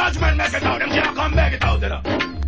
judgment make it out. Them can't come back it out, you know.